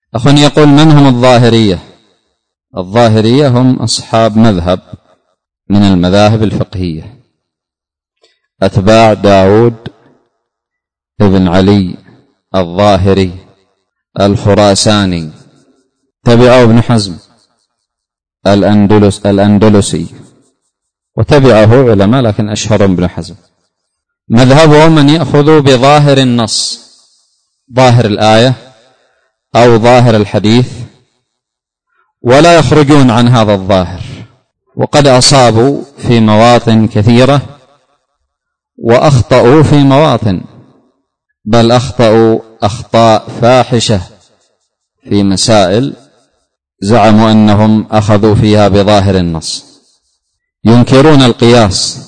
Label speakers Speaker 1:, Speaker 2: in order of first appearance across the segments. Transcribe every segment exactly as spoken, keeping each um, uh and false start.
Speaker 1: أخ يقول: من هم الظاهرية؟ الظاهرية هم أصحاب مذهب من المذاهب الفقهية، أتباع داود ابن علي الظاهري الخراساني، تبعه ابن حزم الأندلس الأندلسي، وتبعه علماء لكن أشهرهم ابن حزم. مذهبهم من يأخذ بظاهر النص، ظاهر الآية أو ظاهر الحديث، ولا يخرجون عن هذا الظاهر، وقد أصابوا في مواطن كثيرة وأخطأوا في مواطن، بل أخطأوا أخطاء فاحشة في مسائل زعموا أنهم أخذوا فيها بظاهر النص. ينكرون القياس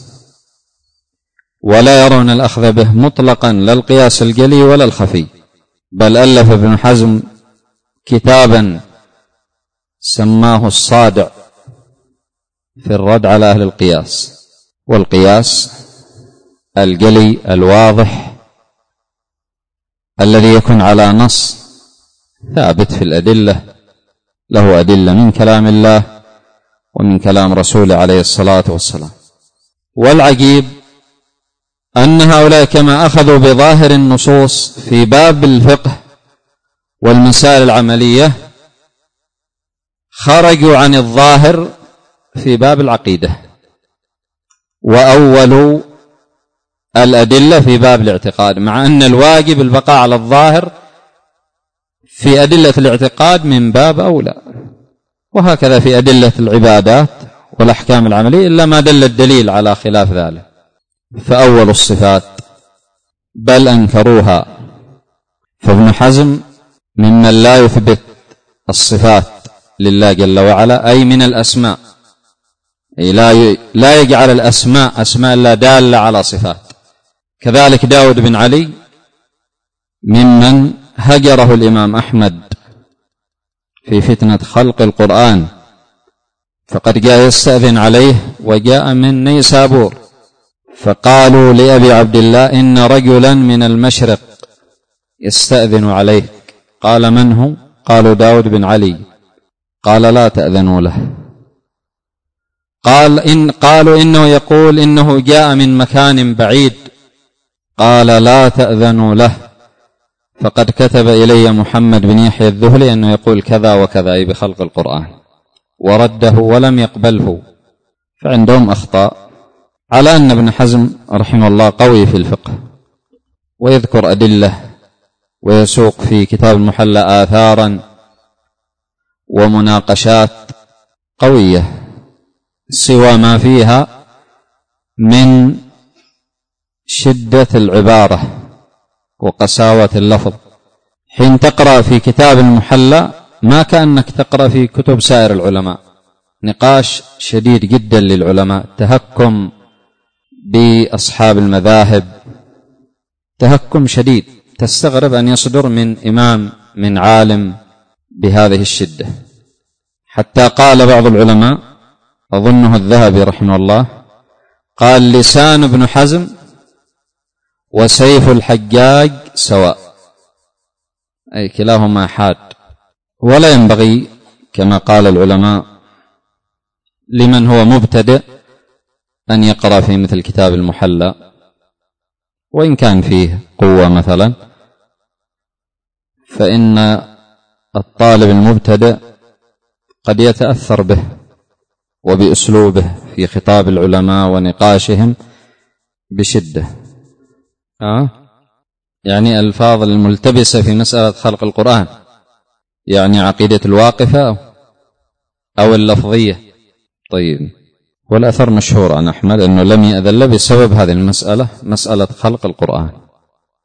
Speaker 1: ولا يرون الأخذ به مطلقا، لا القياس الجلي ولا الخفي، بل ألف ابن حزم كتابا سماه الصادع في الرد على أهل القياس. والقياس الجلي الواضح الذي يكون على نص ثابت في الأدلة، له أدلة من كلام الله ومن كلام رسوله عليه الصلاة والسلام. والعجيب أن هؤلاء كما أخذوا بظاهر النصوص في باب الفقه والمسائل العملية، خرجوا عن الظاهر في باب العقيدة، وأولوا الأدلة في باب الاعتقاد، مع أن الواجب البقاء على الظاهر في أدلة الاعتقاد من باب أولى، وهكذا في أدلة العبادات والأحكام العملية، إلا ما دل الدليل على خلاف ذلك. فأولوا الصفات بل أنكروها. فابن حزم ممن لا يثبت الصفات لله جل وعلا، أي من الأسماء، أي لا لا يجعل الأسماء أسماء لا دالة على صفات. كذلك داود بن علي ممن هجره الإمام أحمد في فتنة خلق القرآن، فقد جاء يستأذن عليه وجاء من نيسابور، فقالوا لأبي عبد الله: إن رجلا من المشرق يستأذن عليك. قال: من هو؟ قالوا: داود بن علي. قال: لا تأذنوا له. قال إن قالوا إنه يقول إنه جاء من مكان بعيد. قال: لا تأذنوا له، فقد كتب إلي محمد بن يحيى الذهلي أنه يقول كذا وكذا، أي بخلق القرآن، ورده ولم يقبله. فعندهم أخطاء، على أن ابن حزم رحمه الله قوي في الفقه ويذكر أدلة ويسوق في كتاب المحلى آثارا ومناقشات قوية، سوى ما فيها من شدة العبارة وقساوة اللفظ. حين تقرأ في كتاب المحلى ما كأنك تقرأ في كتب سائر العلماء، نقاش شديد جدا للعلماء، تهكم بأصحاب المذاهب، تهكم شديد، تستغرب أن يصدر من إمام من عالم بهذه الشدة. حتى قال بعض العلماء، أظنه الذهبي رحمه الله، قال: لسان ابن حزم وسيف الحجاج سواء، أي كلاهما حاد. ولا ينبغي كما قال العلماء لمن هو مبتدئ أن يقرأ في مثل كتاب المحلى، وإن كان فيه قوة مثلا، فإن الطالب المبتدئ قد يتأثر به وبأسلوبه في خطاب العلماء ونقاشهم بشدة، آه؟ يعني الفاظ الملتبسة في مسألة خلق القرآن، يعني عقيدة الواقفة أو اللفظية. طيب، والأثر مشهور عن أحمد أنه لم يأذن له بسبب هذه المسألة، مسألة خلق القرآن.